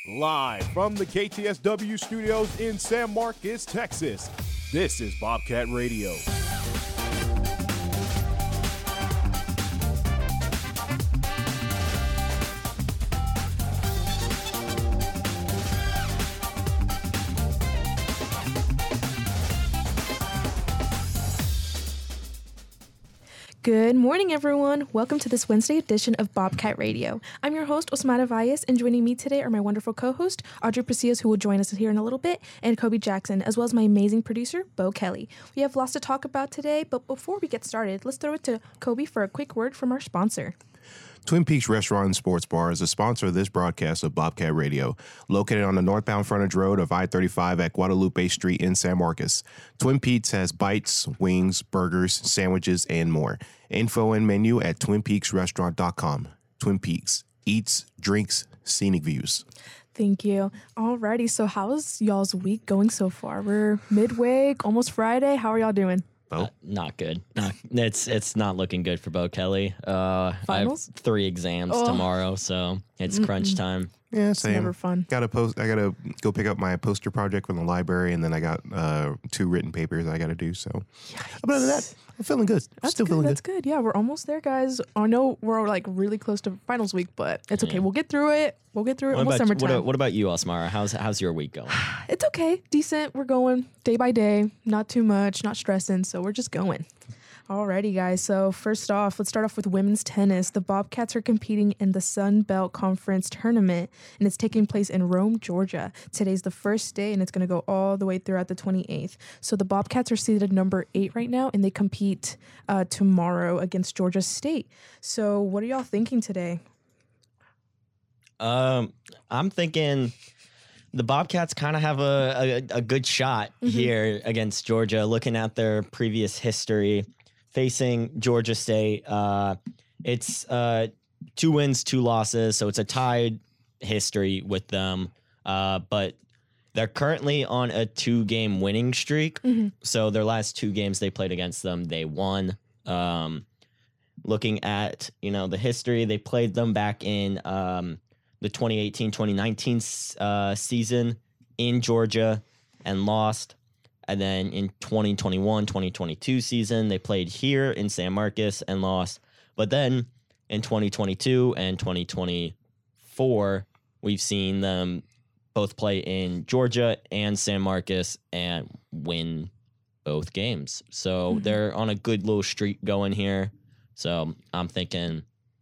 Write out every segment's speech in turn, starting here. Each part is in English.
Live from the KTSW studios in San Marcos, Texas, this is Bobcat Radio. Good morning, everyone. Welcome to this Wednesday edition of Bobcat Radio. I'm your host, Osmara Valles, and joining me today are my wonderful co-host, Audrey Precias, who will join us here in a little bit, and Kobe Jackson, as well as my amazing producer, Bo Kelly. We have lots to talk about today, but before we get started, let's throw it to Kobe for a quick word from our sponsor. Twin Peaks Restaurant and Sports Bar is a sponsor of this broadcast of Bobcat Radio, located on the northbound frontage road of I-35 at Guadalupe Street in San Marcos. Twin Peaks has bites, wings, burgers, sandwiches, and more. Info and menu at twinpeaksrestaurant.com. Twin Peaks, eats, drinks, scenic views. Thank you. Alrighty, so how's y'all's week going so far? We're midway, almost Friday. How are y'all doing? Not good. It's not looking good for Bo Kelly. I have 3 exams tomorrow, so it's crunch time. Yeah, It's same. never fun. I gotta go pick up my poster project from the library, and then I got 2 written papers I gotta do. So, but other than that, I'm feeling good. Still feeling That's good. Yeah, we're almost there, guys. I know we're like really close to finals week, but it's okay. We'll get through it. Almost summertime. What about you, Osmara? How's your week going? It's okay. Decent. We're going day by day. Not too much. Not stressing. So we're just going. Alrighty, guys. So first off, let's start off with women's tennis. The Bobcats are competing in the Sun Belt Conference tournament, and it's taking place in Rome, Georgia. Today's the first day, and it's going to go all the way throughout the 28th. So the Bobcats are seeded number 8 right now, and they compete tomorrow against Georgia State. So what are y'all thinking today? I'm thinking the Bobcats kind of have a good shot here against Georgia. Looking at their previous history, facing Georgia State, it's 2 wins, 2 losses, so it's a tied history with them. But they're currently on a 2-game winning streak. So their last 2 games they played against them, they won. Looking at the history, they played them back in the 2018-2019 season in Georgia and lost. And then in 2021-2022 season, they played here in San Marcos and lost. But then in 2022 and 2024, we've seen them both play in Georgia and San Marcos and win both games. So they're on a good little streak going here. So I'm thinking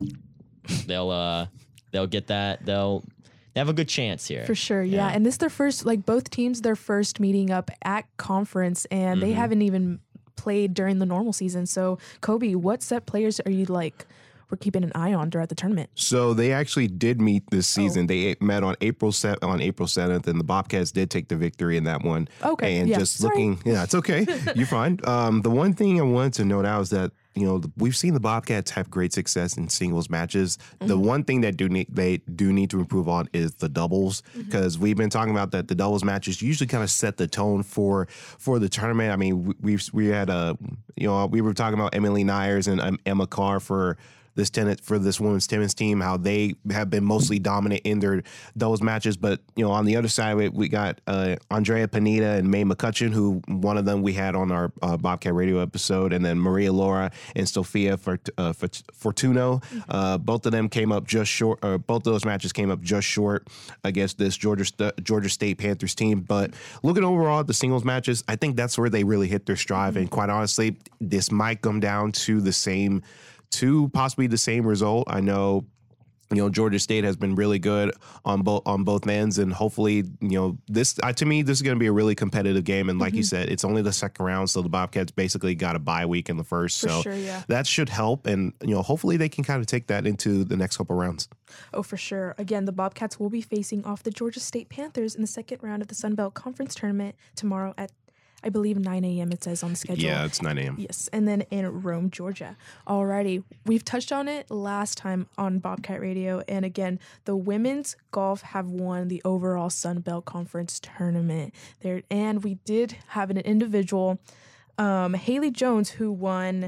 they'll get that. They have a good chance here. For sure, yeah. And this is their first, both teams, their first meeting up at conference, and they haven't even played during the normal season. So, Kobe, what set players are you we're keeping an eye on throughout the tournament? So they actually did meet this season. They met on April 7th, and the Bobcats did take the victory in that one. Okay, and it's okay. You're fine. The one thing I wanted to note out is that we've seen the Bobcats have great success in singles matches. The one thing that they do need to improve on is the doubles, because we've been talking about that the doubles matches usually kind of set the tone for the tournament. I mean, we had we were talking about Emily Nyers and Emma Carr for this women's tennis team, how they have been mostly dominant in their doubles matches. But, on the other side of it, we got Andrea Panetta and Mae McCutcheon, who one of them we had on our Bobcat Radio episode, and then Maria Laura and Sofia Fortuno. Both of them came up just short, both of those matches came up just short against this Georgia State Panthers team. But looking overall at the singles matches, I think that's where they really hit their stride. And quite honestly, this might come down to possibly the same result. I know, Georgia State has been really good on both ends, and hopefully, this to me, this is going to be a really competitive game. And like you said, it's only the second round, so the Bobcats basically got a bye week in the first, that should help. And hopefully they can kind of take that into the next couple rounds. Oh, for sure. Again, the Bobcats will be facing off the Georgia State Panthers in the second round of the Sun Belt Conference tournament tomorrow at, I believe, 9 a.m. it says on the schedule. Yeah, it's 9 a.m. Yes, and then in Rome, Georgia. Alrighty, we've touched on it last time on Bobcat Radio, and again, the women's golf have won the overall Sun Belt Conference tournament there, and we did have an individual, Haley Jones, who won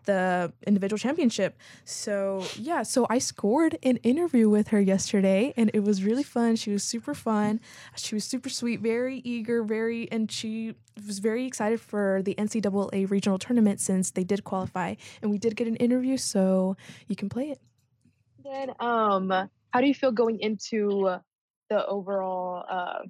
the individual championship. So yeah, so I scored an interview with her yesterday, and it was really fun. She was super fun. She was super sweet, very eager, and she was very excited for the NCAA regional tournament since they did qualify, and we did get an interview, so you can play it. Then, how do you feel going into the overall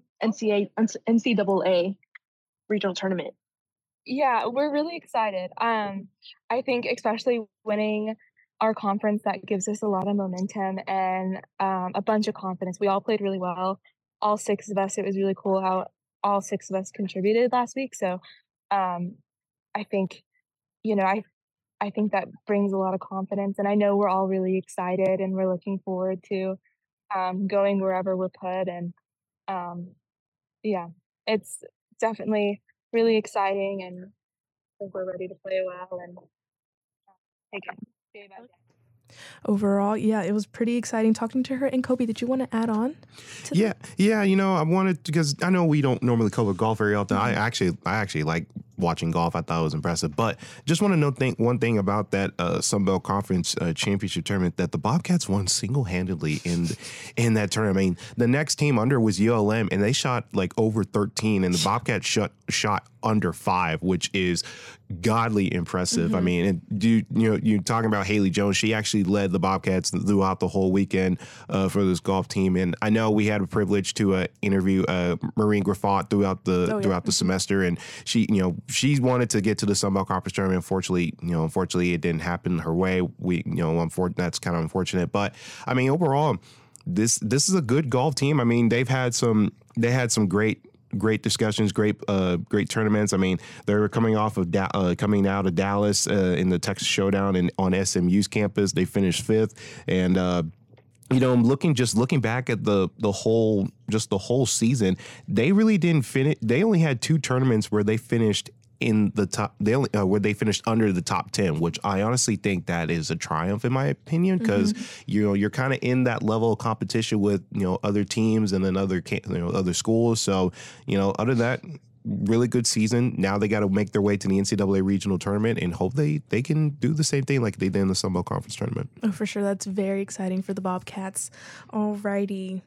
NCAA regional tournament? Yeah, we're really excited. I think especially winning our conference, that gives us a lot of momentum and a bunch of confidence. We all played really well. All 6 of us. It was really cool how all 6 of us contributed last week. So I think, I think that brings a lot of confidence. And I know we're all really excited and we're looking forward to going wherever we're put. And yeah, it's definitely really exciting, and I think we're ready to play well and take it day by day. Overall, yeah, it was pretty exciting talking to her. And Kobe, did you want to add on to that? Yeah, I wanted, because I know we don't normally cover golf very often. I actually like watching golf. I thought it was impressive, but just want to know one thing about that Sun Belt Conference championship tournament, that the Bobcats won single-handedly in that tournament. I mean, the next team under was ULM, and they shot like over 13, and the Bobcats shot under 5, which is godly impressive. I mean, you're talking about Haley Jones. She actually led the Bobcats throughout the whole weekend for this golf team, and I know we had a privilege to interview Maureen Griffith throughout the semester, and she wanted to get to the Sun Belt Conference tournament. Unfortunately, it didn't happen her way. That's kind of unfortunate, but I mean, overall, this is a good golf team. I mean, they had some great discussions, great tournaments. I mean, they're coming out of Dallas in the Texas Showdown and on SMU's campus. They finished 5th, and looking back at the whole season, they really didn't finish. They only had 2 tournaments where they finished in the top. Where they finished under the top 10, which I honestly think that is a triumph in my opinion, because you're kind of in that level of competition with other teams and then other schools. So other than that, really good season. Now they got to make their way to the NCAA regional tournament and hope they can do the same thing like they did in the Sun Belt Conference tournament. Oh, for sure. That's very exciting for the Bobcats. Alrighty,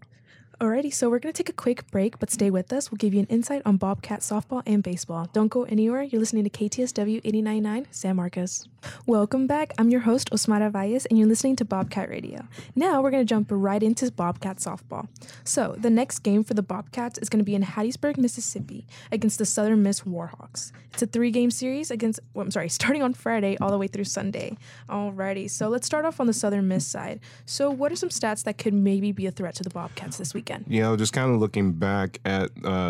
so we're going to take a quick break, but stay with us. We'll give you an insight on Bobcat softball and baseball. Don't go anywhere. You're listening to KTSW 89.9 San Marcos. Welcome back. I'm your host, Osmara Valles, and you're listening to Bobcat Radio. Now we're going to jump right into Bobcat softball. So the next game for the Bobcats is going to be in Hattiesburg, Mississippi, against the Southern Miss Warhawks. It's a 3-game series starting on Friday all the way through Sunday. Alrighty, so let's start off on the Southern Miss side. So what are some stats that could maybe be a threat to the Bobcats this weekend? Just kind of looking back at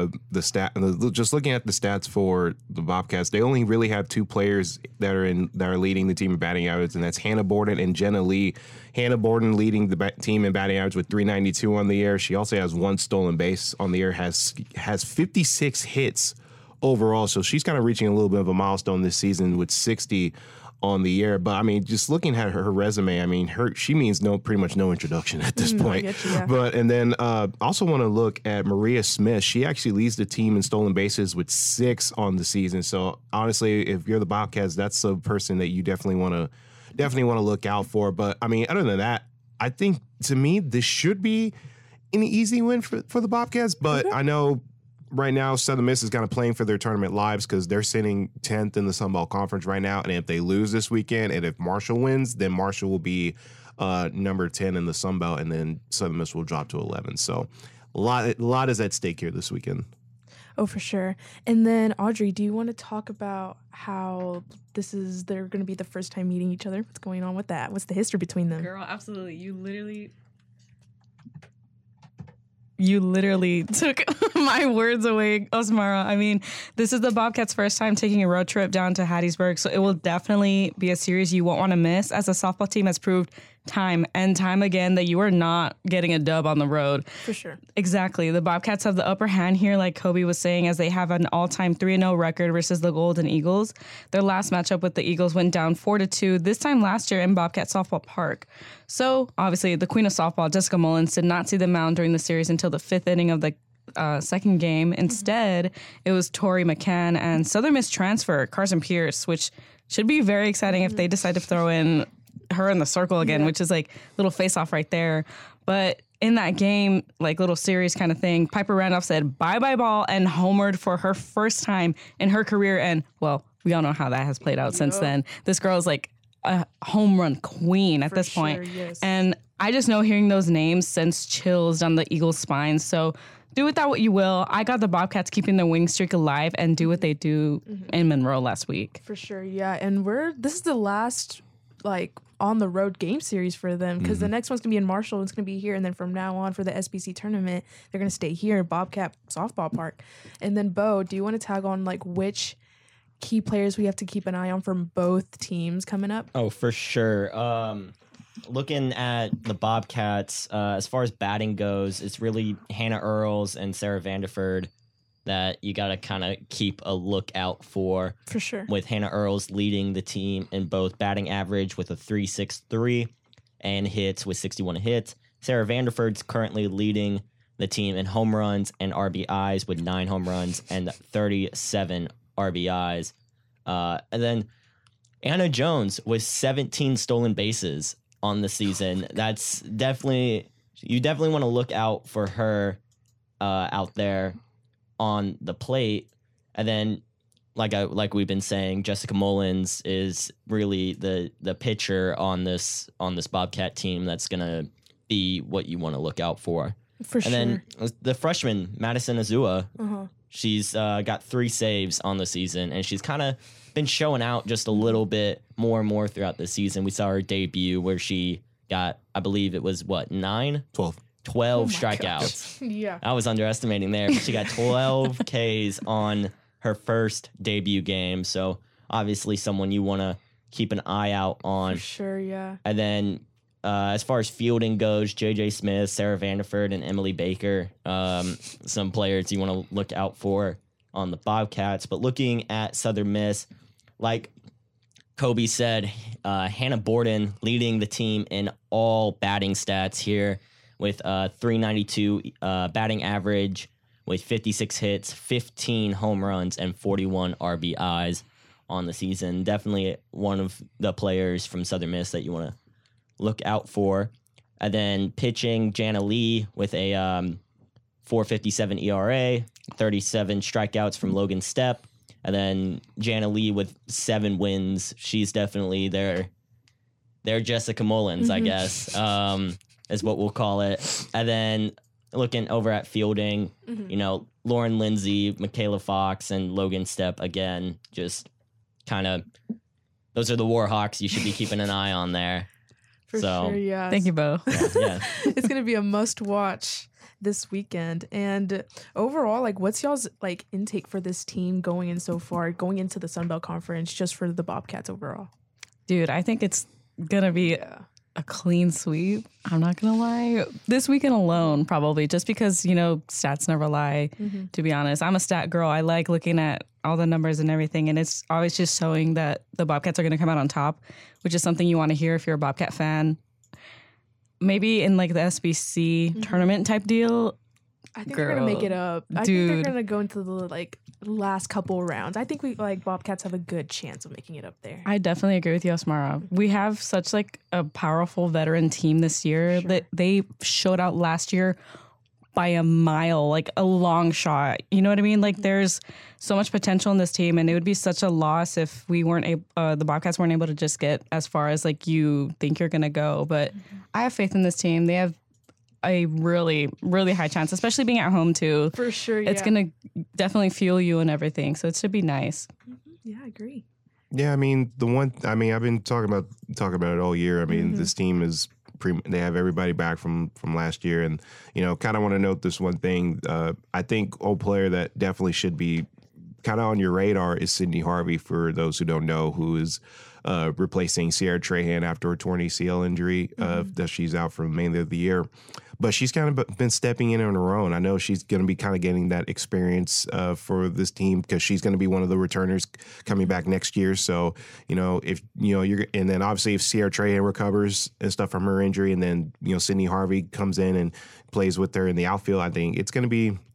just looking at the stats for the Bobcats, they only really have 2 players that are leading the team in batting average, and that's Hannah Borden and Jenna Lee. Hannah Borden leading the team in batting average with 392 on the year. She also has 1 stolen base on the year, has 56 hits overall, so she's kind of reaching a little bit of a milestone this season with 60 on the year. But I mean, just looking at her resume, I mean, she means pretty much no introduction at this point. But and then also want to look at Maria Smith. She actually leads the team in stolen bases with 6 on the season. So honestly, if you're the Bobcats, that's a person that you definitely want to look out for. But I mean, other than that, I think to me this should be an easy win for the Bobcats. But I know right now, Southern Miss is kind of playing for their tournament lives because they're sitting 10th in the Sun Belt Conference right now. And if they lose this weekend, and if Marshall wins, then Marshall will be number 10 in the Sun Belt, and then Southern Miss will drop to 11. So a lot is at stake here this weekend. Oh, for sure. And then, Audrey, do you want to talk about how they're going to be the first time meeting each other? What's going on with that? What's the history between them? Girl, absolutely. You literally took my words away, Osmara. I mean, this is the Bobcats' first time taking a road trip down to Hattiesburg, so it will definitely be a series you won't want to miss, as the softball team has proved time and time again that you are not getting a dub on the road. For sure. Exactly. The Bobcats have the upper hand here, like Kobe was saying, as they have an all-time 3-0 record versus the Golden Eagles. Their last matchup with the Eagles went down 4-2, this time last year in Bobcat Softball Park. So, obviously, the queen of softball, Jessica Mullins, did not see the mound during the series until the 5th inning of the second game. Instead, it was Tori McCann and Southern Miss transfer, Carson Pierce, which should be very exciting if they decide to throw in her in the circle again, which is like little face off right there. But in that game, like little series kind of thing, Piper Randolph said bye ball and homered for her first time in her career. And well, we all know how that has played out since then. This girl is like a home run queen at this point. Yes. And I just know hearing those names sends chills down the Eagles' spine. So do with that what you will. I got the Bobcats keeping their wing streak alive and do what they do in Monroe last week. For sure, yeah. And this is the last like on the road game series for them because the next one's gonna be in Marshall. It's gonna be here, and then from now on for the SBC tournament, they're gonna stay here at Bobcat Softball Park. And then Bo, do you want to tag on like which key players we have to keep an eye on from both teams coming up? Oh, for sure. Looking at the Bobcats, as far as batting goes, it's really Hannah Earls and Sarah Vanderford that you got to kind of keep a lookout for. For sure. With Hannah Earls leading the team in both batting average with a 3.63 and hits with 61 hits. Sarah Vanderford's currently leading the team in home runs and RBIs with 9 home runs and 37 RBIs. And then Anna Jones with 17 stolen bases on the season. That's definitely, you definitely want to look out for her out there on the plate. And then like we've been saying, Jessica Mullins is really the pitcher on this Bobcat team that's gonna be what you want to look out for. For sure. And then the freshman Madison Azua, she's got 3 saves on the season, and she's kind of been showing out just a little bit more and more throughout the season. We saw her debut where she got, I believe it was 12 strikeouts. Yeah. I was underestimating there, but she got 12 Ks on her first debut game. So obviously someone you want to keep an eye out on. For sure, yeah. And then as far as fielding goes, JJ Smith, Sarah Vanderford, and Emily Baker, some players you want to look out for on the Bobcats. But looking at Southern Miss, like Kobe said, Hannah Borden leading the team in all batting stats here with 392 batting average with 56 hits, 15 home runs, and 41 RBIs on the season. Definitely one of the players from Southern Miss that you want to look out for. And then pitching, Jana Lee with a 4.57 ERA, 37 strikeouts from Logan Stepp. And then Jana Lee with 7 wins. She's definitely their Jessica Mullins, I guess, is what we'll call it. And then looking over at fielding, you know, Lauren Lindsay, Michaela Fox, and Logan Stepp, again, just kind of, those are the Warhawks you should be keeping an eye on there. For sure, yeah. Thank you, Bo. Yeah. It's going to be a must watch this weekend. And overall, like, what's y'all's like intake for this team going in so far, going into the Sun Belt Conference, just for the Bobcats overall? Dude, I think it's going to be a clean sweep. I'm not going to lie. This weekend alone, probably, just because, you know, stats never lie, to be honest. I'm a stat girl. I like looking at all the numbers and everything, and it's always just showing that the Bobcats are going to come out on top, which is something you want to hear if you're a Bobcat fan. Maybe in like the SBC tournament type deal. I think they're going to make it up. I think they're going to go into the like last couple rounds. I think we like Bobcats have a good chance of making it up there. I definitely agree with you, Osmara. We have such like a powerful veteran team this year that they showed out last year by a mile, like a long shot. You know what I mean? Like there's so much potential in this team, and it would be such a loss if we weren't able, the Bobcats weren't able to just get as far as like you think you're gonna go. But I have faith in this team. They have a really, really high chance, especially being at home too. For sure, yeah. It's gonna definitely fuel you and everything. So it should be nice. Yeah, I agree. Yeah, I mean I've been talking about it all year. I mean, this team is they have everybody back from last year, and you know, kind of want to note this one thing. I think old player that definitely should be kind of on your radar is Sydney Harvey. For those who don't know, who is replacing Sierra Trahan after a torn ACL injury that she's out for the remainder of the year. But she's kind of been stepping in on her own. I know she's going to be kind of getting that experience for this team because she's going to be one of the returners coming back next year. So, you know, if, you know, and then obviously if Sierra Trahan recovers and stuff from her injury, and then, you know, Sydney Harvey comes in and plays with her in the outfield, I think it's going to be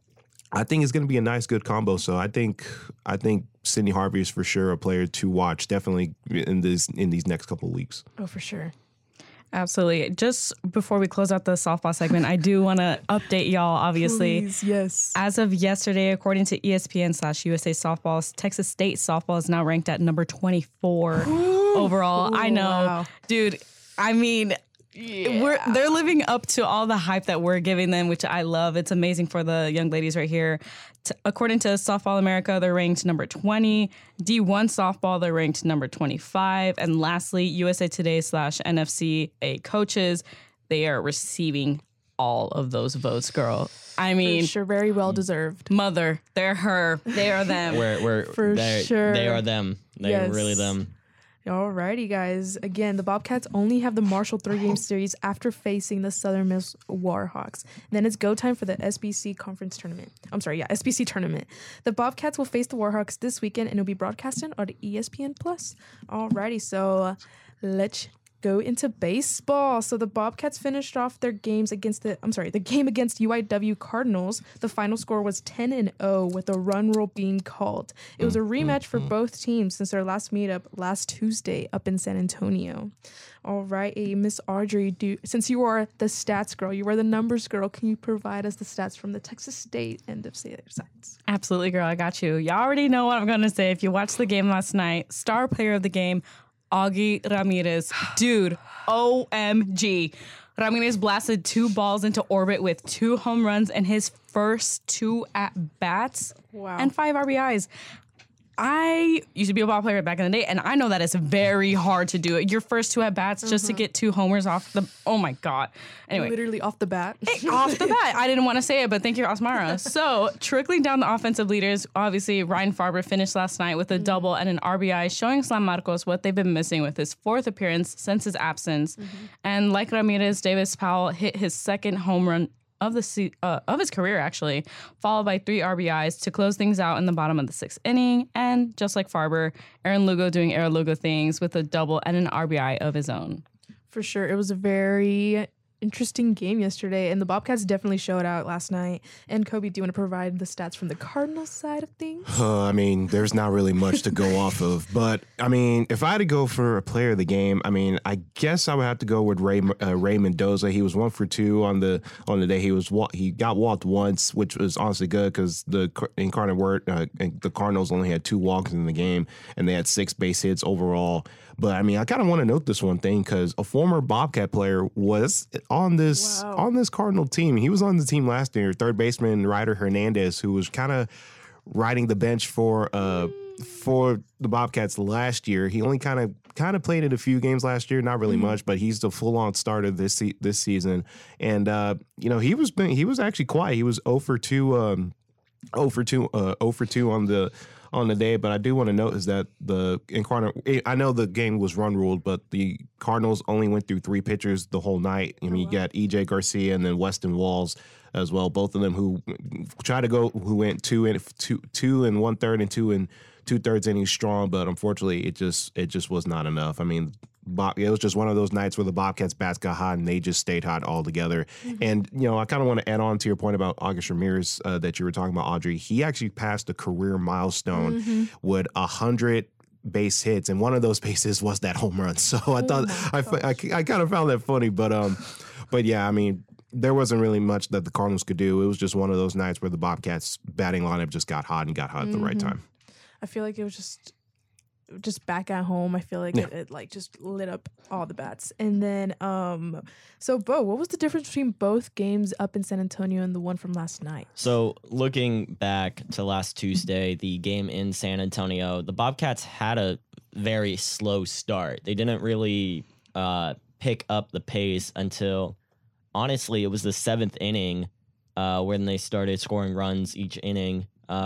I think it's going to be a nice, good combo. So I think Sydney Harvey is for sure a player to watch, definitely in these next couple of weeks. Oh, for sure. Absolutely. Just before we close out the softball segment, I do want to update y'all, obviously. Please, yes. As of yesterday, according to ESPN/USA Softball, Texas State softball is now ranked at number 24 overall. I know. Wow. Dude, I mean, they're living up to all the hype that we're giving them, which I love. It's amazing for the young ladies right here. According to Softball America, they're ranked number 20. D1 softball, they're ranked number 25. And lastly, USA Today/NFCA coaches, they are receiving all of those votes, girl. I mean, For sure, very well deserved. mother, they're her, they are them. For sure. They are them. They're Yes. really them. Alrighty, guys. Again, the Bobcats only have the Marshall 3-game series after facing the Southern Miss Warhawks. Then it's go time for the SBC conference tournament. SBC tournament. The Bobcats will face the Warhawks this weekend, and it'll be broadcasted on ESPN+. Alrighty, so let's go into baseball. So the Bobcats finished off their games against the game against UIW Cardinals. The final score was 10-0 with a run rule being called. It was a rematch for both teams since their last meetup last Tuesday up in San Antonio. All right, Miss Audrey, since you are the stats girl, you are the numbers girl, can you provide us the stats from the Texas State end of sides? Absolutely, girl. I got you. Y'all already know what I'm going to say. If you watched the game last night, star player of the game, Augie Ramirez. Dude, OMG. Ramirez blasted 2 balls into orbit with 2 home runs in his first 2 at-bats and 5 RBIs. I used to be a ball player back in the day, and I know that it's very hard to do it. Your first 2 at-bats just to get 2 homers off the... Oh, my God. Anyway. Literally off the bat. Off the bat. I didn't want to say it, but thank you, Asmara. So, trickling down the offensive leaders, obviously, Ryan Farber finished last night with a double and an RBI, showing Slam Marcos what they've been missing with his 4th appearance since his absence. And like Ramirez, Davis Powell hit his 2nd home run of his career, actually, followed by 3 RBIs to close things out in the bottom of the 6th inning. And just like Farber, Aaron Lugo doing Aaron Lugo things with a double and an RBI of his own. For sure. It was a very interesting game yesterday, and the Bobcats definitely showed out last night. And Kobe, do you want to provide the stats from the Cardinals side of things? I mean, there's not really much to go off of. But, I mean, if I had to go for a player of the game, I mean, I guess I would have to go with Ray Mendoza. He was 1 for 2 on the day. He got walked once, which was honestly good because the Cardinals only had 2 walks in the game, and they had 6 base hits overall. But, I mean, I kind of want to note this one thing because a former Bobcat player was on this Cardinal team. He was on the team last year, third baseman Ryder Hernandez, who was kind of riding the bench for the Bobcats last year. He only kind of played in a few games last year, not really much, but he's the full-on starter this season. And he was actually quiet. He was 0 for 2 on the day, but I do want to note is that I know the game was run ruled, but the Cardinals only went through 3 pitchers the whole night. I mean, you got EJ Garcia and then Weston Walls as well, both of them who went 2 and 1/3 and 2 and 2/3 innings strong, but unfortunately it just was not enough. I mean, it was just one of those nights where the Bobcats bats got hot and they just stayed hot altogether. And, I kind of want to add on to your point about August Ramirez that you were talking about, Audrey. He actually passed a career milestone with 100 base hits, and one of those bases was that home run. So I thought I kind of found that funny, but yeah, I mean, there wasn't really much that the Cardinals could do. It was just one of those nights where the Bobcats batting lineup just got hot at the right time. I feel like it was just back at home. I feel like it like just lit up all the bats. And then so Bo, what was the difference between both games up in San Antonio and the one from last night? So looking back to last Tuesday, the game in San Antonio, the Bobcats had a very slow start. They didn't really pick up the pace until, honestly, it was the 7th inning when they started scoring runs each inning.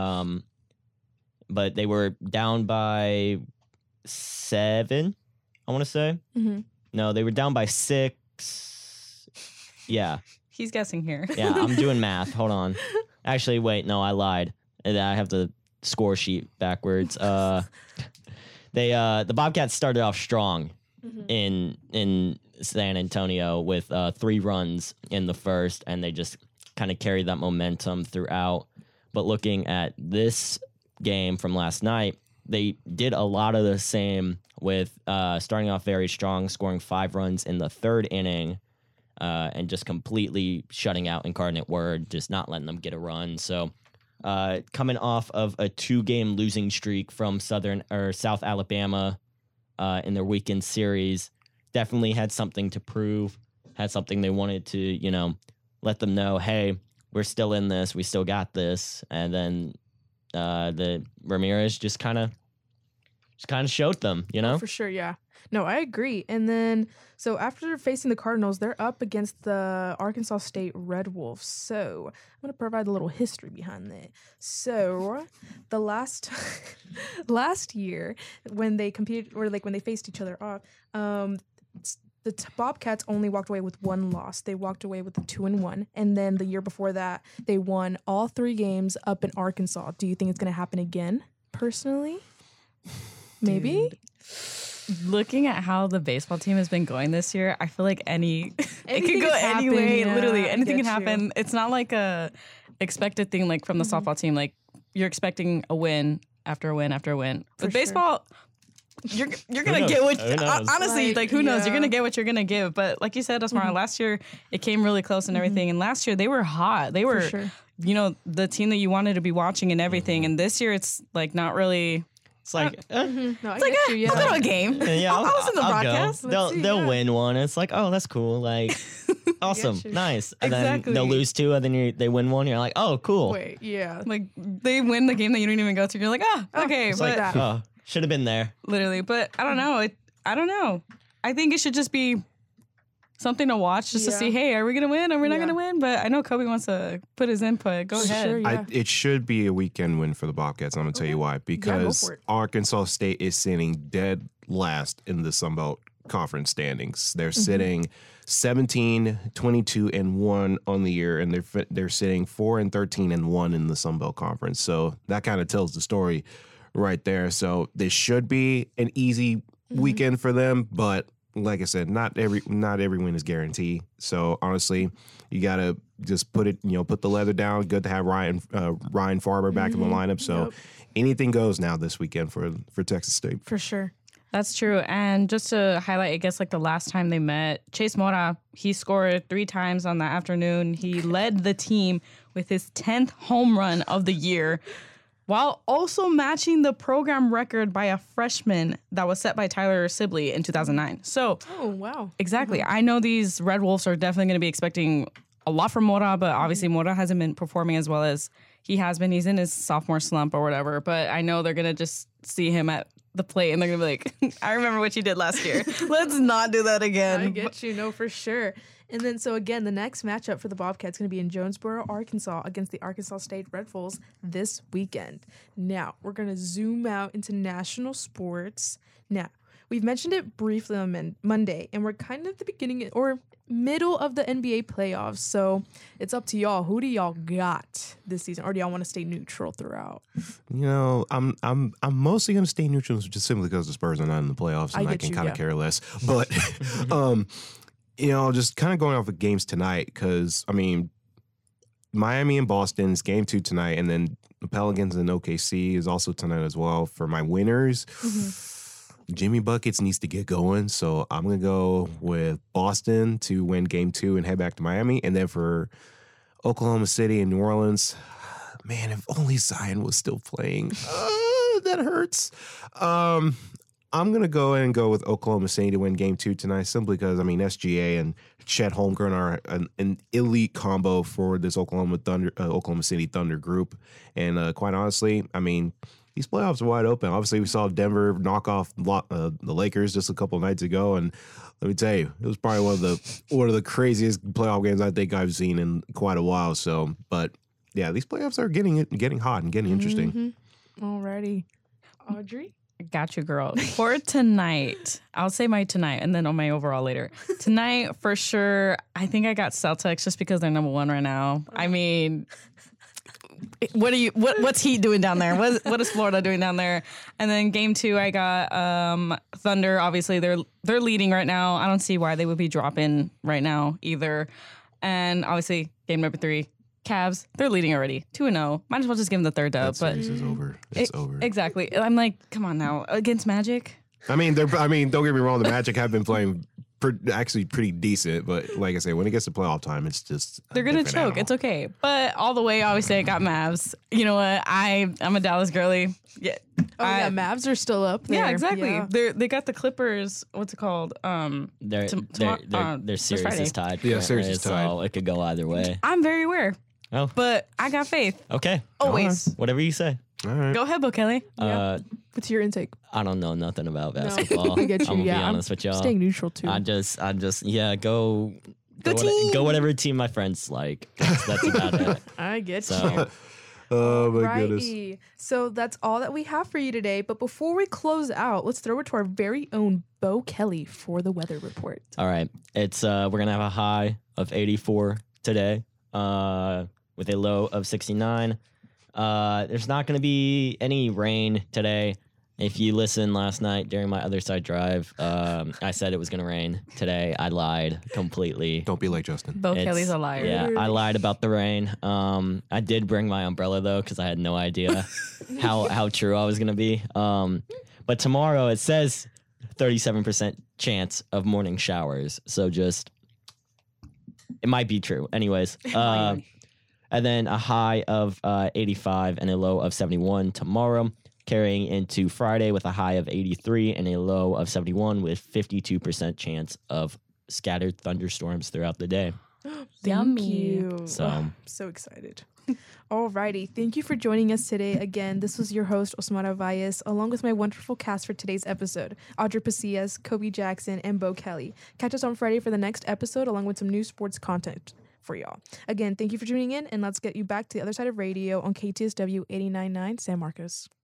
But they were down by 7, I want to say. No, they were down by 6. Yeah. He's guessing here. Yeah, I'm doing math. Hold on. Actually, wait, no, I lied. I have the score sheet backwards. The Bobcats started off strong in San Antonio with 3 runs in the first, and they just kind of carried that momentum throughout. But looking at this game from last night, they did a lot of the same with starting off very strong, scoring 5 runs in the 3rd inning, and just completely shutting out Incarnate Word, just not letting them get a run. So coming off of a 2-game losing streak from South Alabama in their weekend series, definitely had something to prove, had something they wanted to, let them know, hey, we're still in this, we still got this. And then the Ramirez just kind of showed them, For sure, yeah. No, I agree. And then, so after facing the Cardinals, they're up against the Arkansas State Red Wolves. So I'm going to provide a little history behind that. So the last year when they competed, or like when they faced each other off, the Bobcats only walked away with 1 loss. They walked away with a 2-1. And then the year before that, they won all 3 games up in Arkansas. Do you think it's going to happen again, personally? Maybe? Dude. Looking at how the baseball team has been going this year, I feel like it could go any way. Yeah, literally, anything can you. happen. It's not like a expected thing like from the softball team. Like you're expecting a win after a win after a win. With baseball, you're gonna get what honestly, like who knows? You're gonna get what you're gonna give. But like you said, Asmara, last year it came really close and everything. And last year they were hot. They were the team that you wanted to be watching and everything. And this year it's like not really. It's like, No, it's like I'll go to a game. Yeah, I'll listen to the broadcast. They'll win one. It's like, oh, that's cool. Like, awesome, nice. And Exactly. then they'll lose 2, and then they win 1. You're like, oh, cool. Wait, yeah. Like they win the game that you don't even go to. You're like, okay, It's but like, oh, should have been there. literally. But I don't know. I don't know. I think it should just be something to watch just to see, hey, are we going to win? Are we not going to win? But I know Kobe wants to put his input. Go ahead. Sure, yeah. It should be a weekend win for the Bobcats. I'm going to tell you why. Because for it. Arkansas State is sitting dead last in the Sun Belt Conference standings. They're sitting 17, 22, and 1 on the year, and they're sitting 4 and 13 and 1 in the Sun Belt Conference. So that kind of tells the story right there. So this should be an easy weekend for them, but like I said, not every win is guaranteed. So honestly, you gotta just put the leather down. Good to have Ryan Farber back in the lineup. So anything goes now this weekend for Texas State. For sure. That's true. And just to highlight, I guess like the last time they met, Chase Mora, he scored 3 times on that afternoon. He led the team with his 10th home run of the year, while also matching the program record by a freshman that was set by Tyler Sibley in 2009. So, Oh, wow. exactly. I know these Red Wolves are definitely going to be expecting a lot from Mora, but obviously Mora hasn't been performing as well as he has been. He's in his sophomore slump or whatever, but I know they're going to just see him at the plate and they're going to be like, I remember what you did last year. Let's not do that again. I get you. No, for sure. And then, so again, the next matchup for the Bobcats is going to be in Jonesboro, Arkansas, against the Arkansas State Red Wolves this weekend. Now, we're going to zoom out into national sports. Now, we've mentioned it briefly on Monday, and we're kind of at the beginning or middle of the NBA playoffs. So it's up to y'all. Who do y'all got this season, or do y'all want to stay neutral throughout? I'm mostly going to stay neutral just simply because the Spurs are not in the playoffs, and I can kind of care less. But just kind of going off of games tonight, because, Miami and Boston's game 2 tonight, and then the Pelicans and OKC is also tonight as well. For my winners, Jimmy Buckets needs to get going, so I'm going to go with Boston to win game 2 and head back to Miami. And then for Oklahoma City and New Orleans, man, if only Zion was still playing. That hurts. I'm going to go ahead and go with Oklahoma City to win game 2 tonight, simply because, SGA and Chet Holmgren are an elite combo for this Oklahoma City Thunder group. And quite honestly, these playoffs are wide open. Obviously, we saw Denver knock off the Lakers just a couple of nights ago, and let me tell you, it was probably one of the craziest playoff games I think I've seen in quite a while. So, but yeah, these playoffs are getting hot and getting interesting. Alrighty, Audrey. Got you, girl. For tonight, I'll say my tonight and then on my overall later. Tonight, for sure, I think I got Celtics just because they're number 1 right now. What's Heat doing down there? What is Florida doing down there? And then game 2, I got Thunder. Obviously, they're leading right now. I don't see why they would be dropping right now either. And obviously, game number 3, Cavs, they're leading already, 2-0. Might as well just give them the third dub. That But series is over. It's over. Exactly. I'm like, come on now, against Magic. I mean, don't get me wrong. The Magic have been playing actually pretty decent, but like I say, when it gets to playoff time, it's just They're gonna choke. It's okay. But all the way, obviously, I got Mavs. You know what? I'm a Dallas girly. Yeah. Yeah, Mavs are still up there. Yeah, exactly. Yeah. They got the Clippers. What's it called? Their series Friday. is tied. Yeah, series is currently, so it could go either way. I'm very aware, Oh, but I got faith. okay. Always. Whatever you say. All right. Go ahead, Bo Kelly. What's your intake? I don't know nothing about basketball. I get you. I'm gonna Yeah, be honest with y'all. Staying neutral too. I just go team. go whatever team my friends like. That's about it. I get So- you. Oh my goodness. Righty. So that's all that we have for you today. But before we close out, let's throw it to our very own Bo Kelly for the weather report. All right. It's we're gonna have a high of 84 today, with a low of 69. There's not gonna be any rain today. If you listened last night during my other side drive, I said it was gonna rain today. I lied completely. Don't be like Justin. Bo It's- Kelly's a liar. Yeah, I lied about the rain. I did bring my umbrella though because I had no idea how true I was gonna be. But tomorrow it says 37% chance of morning showers. So just it might be true. Anyways, and then a high of 85 and a low of 71 tomorrow. Carrying into Friday with a high of 83 and a low of 71 with 52% chance of scattered thunderstorms throughout the day. Thank you. So- I'm so excited. Alrighty. Thank you for joining us today. Again, this was your host, Osmara Valles, along with my wonderful cast for today's episode, Audrey Pasillas, Kobe Jackson, and Bo Kelly. Catch us on Friday for the next episode, along with some new sports content for y'all. Again, thank you for tuning in, and let's get you back to the other side of radio on KTSW 89.9 San Marcos.